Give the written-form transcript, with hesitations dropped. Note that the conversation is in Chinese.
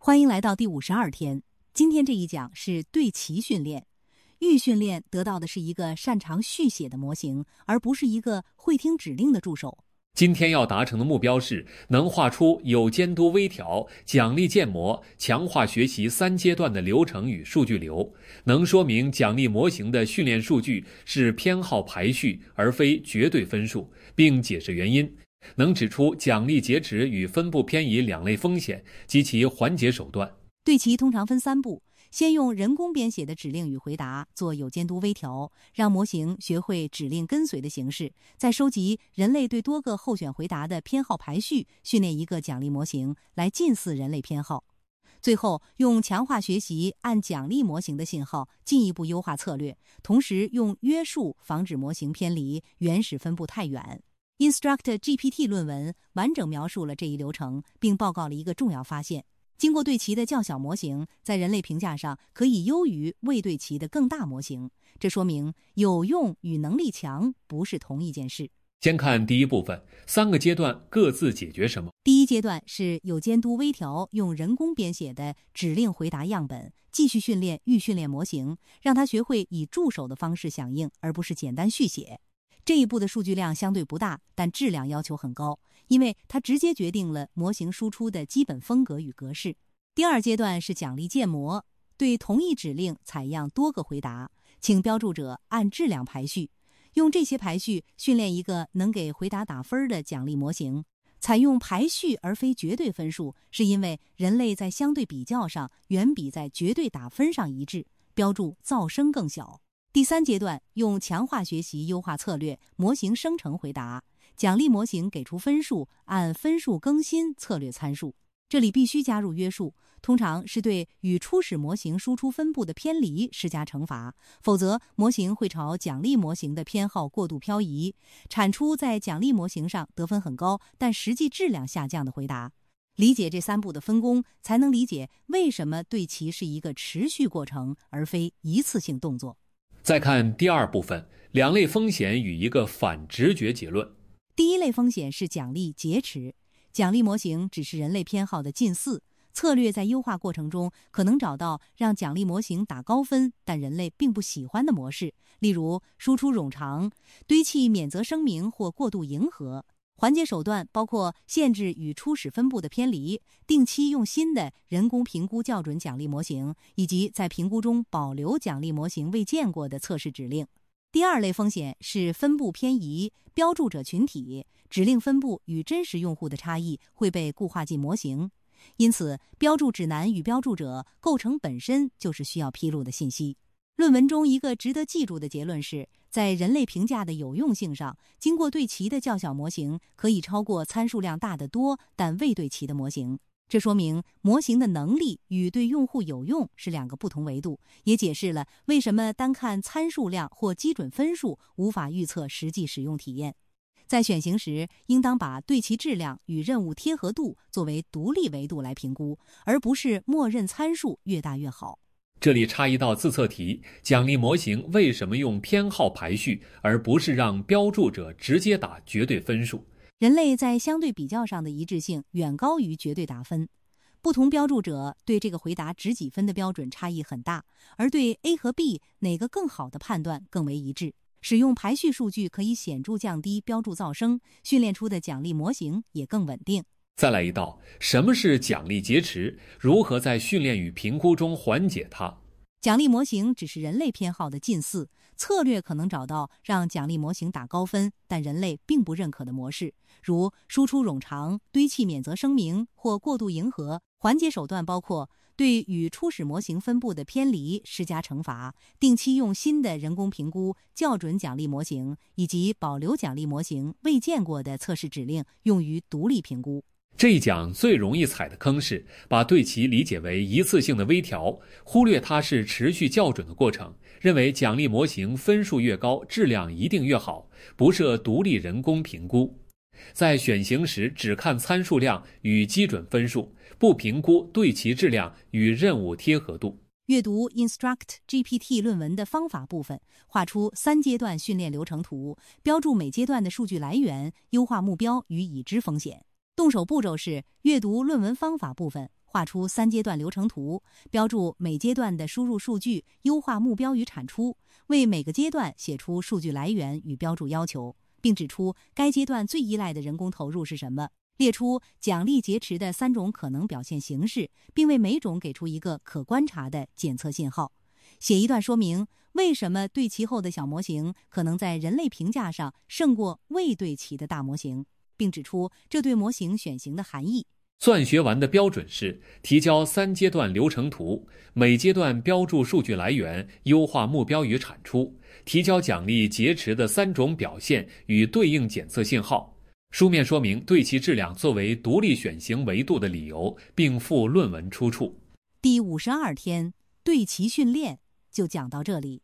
欢迎来到第52天。今天这一讲是对齐训练。预训练得到的是一个擅长续写的模型，而不是一个会听指令的助手。 今天要达成的目标是能画出有监督微调、奖励建模、强化学习3阶段的流程与数据流，能说明奖励模型的训练数据是偏好排序而非绝对分数，并解释原因，能指出奖励截止与分布偏移2类风险及其缓解手段。 对齐通常分3步，先用人工编写的指令与回答做有监督微调，让模型学会指令跟随的形式，再收集人类对多个候选回答的偏好排序，训练一个奖励模型来近似人类偏好。最后用强化学习按奖励模型的信号进一步优化策略，同时用约束防止模型偏离原始分布太远。Instruct GPT 论文完整描述了这一流程，并报告了一个重要发现：经过对齐的较小模型，在人类评价上可以优于未对齐的更大模型。这说明有用与能力强不是同一件事。 先看第一部分，3个阶段各自解决什么。 第一阶段是有监督微调用人工编写的指令回答样本，继续训练预训练模型，让它学会以助手的方式响应，而不是简单续写。这一步的数据量相对不大，但质量要求很高，因为它直接决定了模型输出的基本风格与格式。第二阶段是奖励建模，对同一指令采样多个回答，请标注者按质量排序，用这些排序训练一个能给回答打分的奖励模型。采用排序而非绝对分数，是因为人类在相对比较上远比在绝对打分上一致，标注噪声更小。第3阶段用强化学习优化策略，模型生成回答，奖励模型给出分数，按分数更新策略参数。这里必须加入约束，通常是对与初始模型输出分布的偏离施加惩罚，否则模型会朝奖励模型的偏好过度漂移，产出在奖励模型上得分很高但实际质量下降的回答。理解这3步的分工，才能理解为什么对齐是一个持续过程而非一次性动作。 再看第2部分，2类风险与一个反直觉结论。 第一类风险是奖励劫持，奖励模型只是人类偏好的近似，策略在优化过程中可能找到让奖励模型打高分但人类并不喜欢的模式，例如输出冗长、堆砌免责声明或过度迎合。缓解手段包括限制与初始分布的偏离，定期用新的人工评估校准奖励模型，以及在评估中保留奖励模型未见过的测试指令。第2类风险是分布偏移，标注者群体、指令分布与真实用户的差异会被固化进模型，因此标注指南与标注者构成本身就是需要披露的信息。论文中一个值得记住的结论是，在人类评价的有用性上，经过对齐的较小模型可以超过参数量大得多但未对齐的模型。这说明模型的能力与对用户有用是2个不同维度，也解释了为什么单看参数量或基准分数无法预测实际使用体验。在选型时，应当把对齐质量与任务贴合度作为独立维度来评估，而不是默认参数越大越好。 这里插一道自测题，奖励模型为什么用偏好排序，而不是让标注者直接打绝对分数？ 人类在相对比较上的一致性远高于绝对打分，不同标注者对这个回答值几分的标准差异很大，而对 A 和 B 哪个更好的判断更为一致。使用排序数据可以显著降低标注噪声，训练出的奖励模型也更稳定。 再来一道，什么是奖励劫持？如何在训练与评估中缓解它？ 奖励模型只是人类偏好的近似，策略可能找到让奖励模型打高分但人类并不认可的模式，如输出冗长、堆砌免责声明或过度迎合。缓解手段包括对与初始模型分布的偏离施加惩罚，定期用新的人工评估校准奖励模型，以及保留奖励模型未见过的测试指令用于独立评估。 这一讲最容易踩的坑是把对齐理解为一次性的微调，忽略它是持续校准的过程，认为奖励模型分数越高，质量一定越好，不设独立人工评估。在选型时只看参数量与基准分数，不评估对齐质量与任务贴合度。 阅读 Instruct GPT 论文的方法部分，画出3阶段训练流程图，标注每阶段的数据来源、优化目标与已知风险。动手步骤是阅读论文方法部分， 画出3阶段流程图，标注每阶段的输入数据、优化目标与产出，为每个阶段写出数据来源与标注要求，并指出该阶段最依赖的人工投入是什么，列出奖励劫持的3种可能表现形式，并为每种给出一个可观察的检测信号。写一段说明为什么对齐后的小模型可能在人类评价上胜过未对齐的大模型，并指出这对模型选型的含义。 算学完的标准是提交3阶段流程图，每阶段标注数据来源，优化目标与产出，提交奖励劫持的3种表现与对应检测信号，书面说明对齐质量作为独立选型维度的理由，并附论文出处。 第52天对齐训练就讲到这里。